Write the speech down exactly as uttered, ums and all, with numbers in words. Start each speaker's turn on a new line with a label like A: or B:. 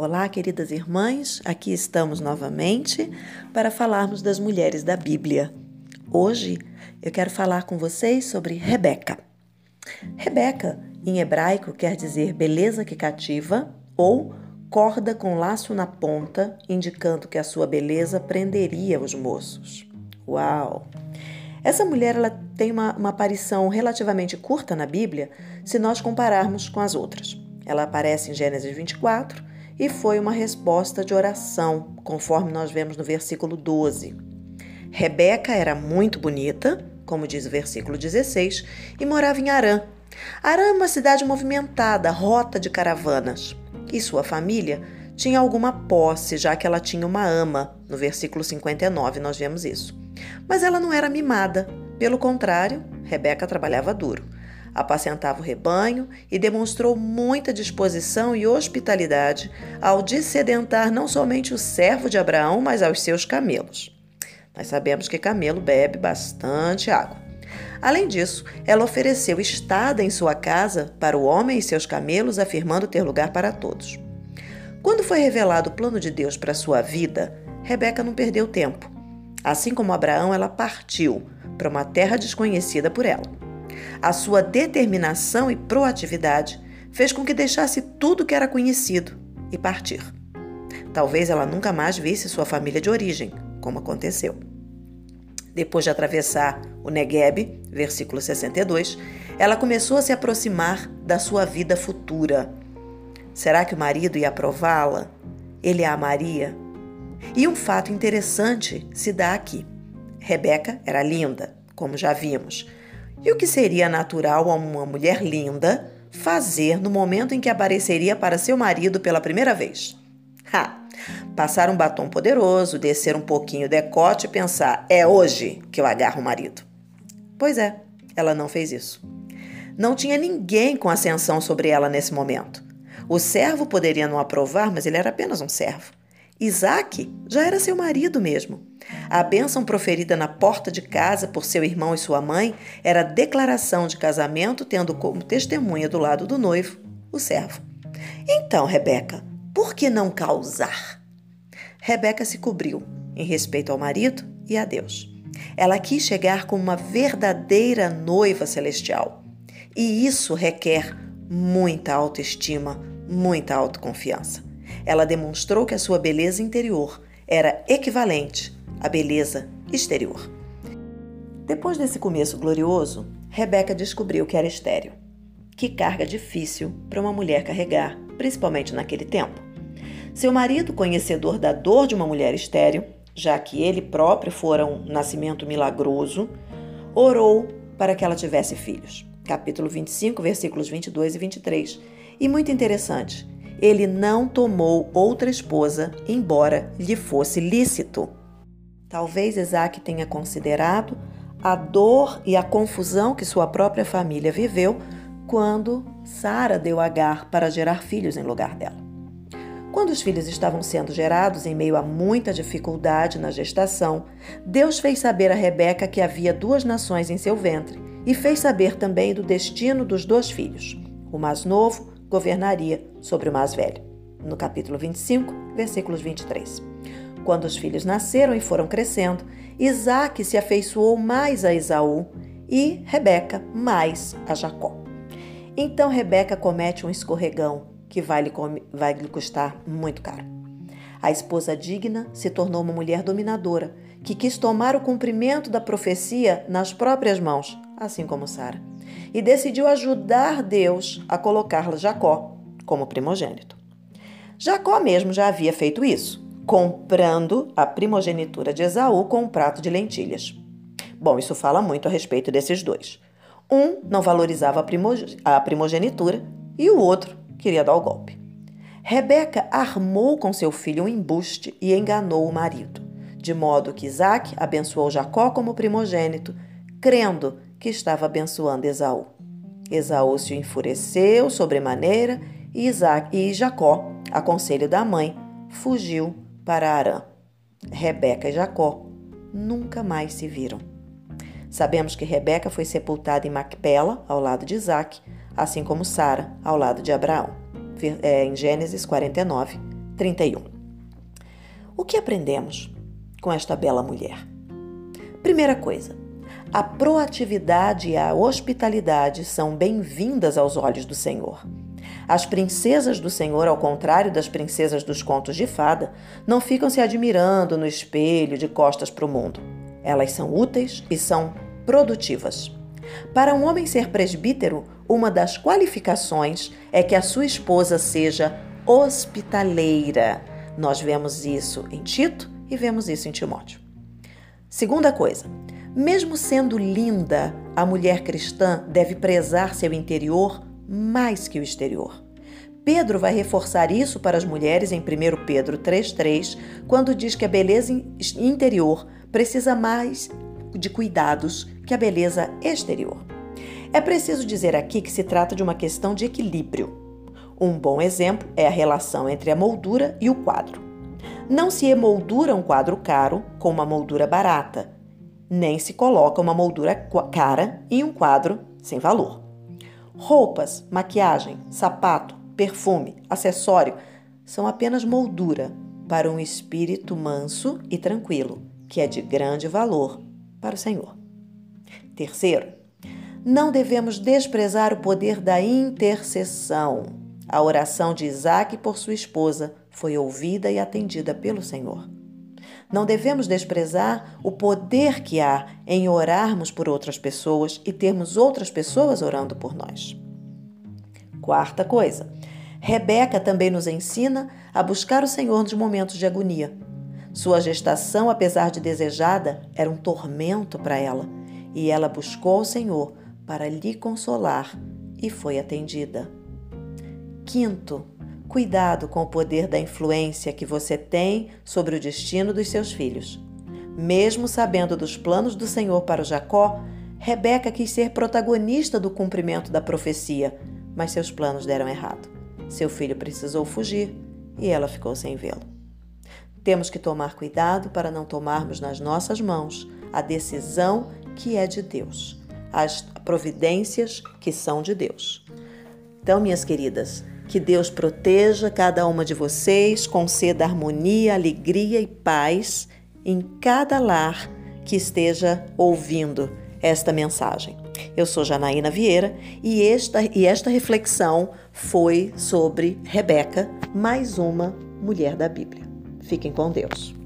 A: Olá, queridas irmãs, aqui estamos novamente para falarmos das mulheres da Bíblia. Hoje eu quero falar com vocês sobre Rebeca. Rebeca, em hebraico, quer dizer beleza que cativa ou corda com laço na ponta, indicando que a sua beleza prenderia os moços. Uau! Essa mulher ela tem uma, uma aparição relativamente curta na Bíblia se nós compararmos com as outras. Ela aparece em Gênesis vinte e quatro e foi uma resposta de oração, conforme nós vemos no versículo doze. Rebeca era muito bonita, como diz o versículo dezesseis, e morava em Harã. Harã é uma cidade movimentada, rota de caravanas. E sua família tinha alguma posse, já que ela tinha uma ama. No versículo cinquenta e nove nós vemos isso. Mas ela não era mimada. Pelo contrário, Rebeca trabalhava duro. Apacentava o rebanho e demonstrou muita disposição e hospitalidade ao dessedentar não somente o servo de Abraão, mas aos seus camelos. Nós sabemos que camelo bebe bastante água. Além disso, ela ofereceu estada em sua casa para o homem e seus camelos, afirmando ter lugar para todos. Quando foi revelado o plano de Deus para sua vida, Rebeca não perdeu tempo. Assim como Abraão, ela partiu para uma terra desconhecida por ela. A sua determinação e proatividade fez com que deixasse tudo que era conhecido e partir. Talvez ela nunca mais visse sua família de origem, como aconteceu. Depois de atravessar o Negueb, versículo sessenta e dois, ela começou a se aproximar da sua vida futura. Será que o marido ia aprová-la? Ele a amaria? E um fato interessante se dá aqui. Rebeca era linda, como já vimos. E o que seria natural a uma mulher linda fazer no momento em que apareceria para seu marido pela primeira vez? Ha! Passar um batom poderoso, descer um pouquinho o decote e pensar, é hoje que eu agarro o marido. Pois é, ela não fez isso. Não tinha ninguém com ascensão sobre ela nesse momento. O servo poderia não aprovar, mas ele era apenas um servo. Isaac já era seu marido mesmo. A bênção proferida na porta de casa por seu irmão e sua mãe era a declaração de casamento, tendo como testemunha do lado do noivo o servo. Então, Rebeca, por que não causar? Rebeca se cobriu em respeito ao marido e a Deus. Ela quis chegar como uma verdadeira noiva celestial. E isso requer muita autoestima, muita autoconfiança. Ela demonstrou que a sua beleza interior era equivalente à beleza exterior. Depois desse começo glorioso, Rebeca descobriu que era estéril. Que carga difícil para uma mulher carregar, principalmente naquele tempo. Seu marido, conhecedor da dor de uma mulher estéril, já que ele próprio fora um nascimento milagroso, orou para que ela tivesse filhos. Capítulo vinte e cinco, versículos vinte e dois e vinte e três. E muito interessante, ele não tomou outra esposa, embora lhe fosse lícito. Talvez Isaac tenha considerado a dor e a confusão que sua própria família viveu quando Sara deu Agar para gerar filhos em lugar dela. Quando os filhos estavam sendo gerados em meio a muita dificuldade na gestação, Deus fez saber a Rebeca que havia duas nações em seu ventre e fez saber também do destino dos dois filhos. O mais novo governaria sobre o mais velho. No capítulo vinte e cinco, versículos vinte e três. Quando os filhos nasceram e foram crescendo, Isaac se afeiçoou mais a Esaú e Rebeca mais a Jacó. Então Rebeca comete um escorregão que vai lhe, vai lhe custar muito caro. A esposa digna se tornou uma mulher dominadora, que quis tomar o cumprimento da profecia nas próprias mãos, assim como Sara, e decidiu ajudar Deus a colocá-la Jacó como primogênito. Jacó mesmo já havia feito isso, comprando a primogenitura de Esaú com um prato de lentilhas. Bom, isso fala muito a respeito desses dois. Um não valorizava a primogenitura e o outro queria dar o golpe. Rebeca armou com seu filho um embuste e enganou o marido, de modo que Isaac abençoou Jacó como primogênito, crendo que estava abençoando Esaú. Esaú se enfureceu sobremaneira e, Isaac, e Jacó, a conselho da mãe, fugiu para Harã. Rebeca e Jacó nunca mais se viram. Sabemos que Rebeca foi sepultada em Macpela, ao lado de Isaac, assim como Sara, ao lado de Abraão. Em Gênesis quarenta e nove, trinta e um. O que aprendemos com esta bela mulher? Primeira coisa, a proatividade e a hospitalidade são bem-vindas aos olhos do Senhor. As princesas do Senhor, ao contrário das princesas dos contos de fada, não ficam se admirando no espelho de costas para o mundo. Elas são úteis e são produtivas. Para um homem ser presbítero, uma das qualificações é que a sua esposa seja hospitaleira. Nós vemos isso em Tito e vemos isso em Timóteo. Segunda coisa, mesmo sendo linda, a mulher cristã deve prezar seu interior mais que o exterior. Pedro vai reforçar isso para as mulheres em primeiro Pedro três, três, quando diz que a beleza interior precisa mais de cuidados que a beleza exterior. É preciso dizer aqui que se trata de uma questão de equilíbrio. Um bom exemplo é a relação entre a moldura e o quadro. Não se emoldura um quadro caro com uma moldura barata, nem se coloca uma moldura cara em um quadro sem valor. Roupas, maquiagem, sapato, perfume, acessório são apenas moldura para um espírito manso e tranquilo, que é de grande valor para o Senhor. Terceiro, não devemos desprezar o poder da intercessão. A oração de Isaque por sua esposa foi ouvida e atendida pelo Senhor. Não devemos desprezar o poder que há em orarmos por outras pessoas e termos outras pessoas orando por nós. Quarta coisa, Rebeca também nos ensina a buscar o Senhor nos momentos de agonia. Sua gestação, apesar de desejada, era um tormento para ela, e ela buscou o Senhor para lhe consolar e foi atendida. Quinto, cuidado com o poder da influência que você tem sobre o destino dos seus filhos. Mesmo sabendo dos planos do Senhor para o Jacó, Rebeca quis ser protagonista do cumprimento da profecia, mas seus planos deram errado. Seu filho precisou fugir e ela ficou sem vê-lo. Temos que tomar cuidado para não tomarmos nas nossas mãos a decisão que é de Deus, as providências que são de Deus. Então, minhas queridas, que Deus proteja cada uma de vocês, conceda harmonia, alegria e paz em cada lar que esteja ouvindo esta mensagem. Eu sou Janaína Vieira e esta, e esta reflexão foi sobre Rebeca, mais uma mulher da Bíblia. Fiquem com Deus.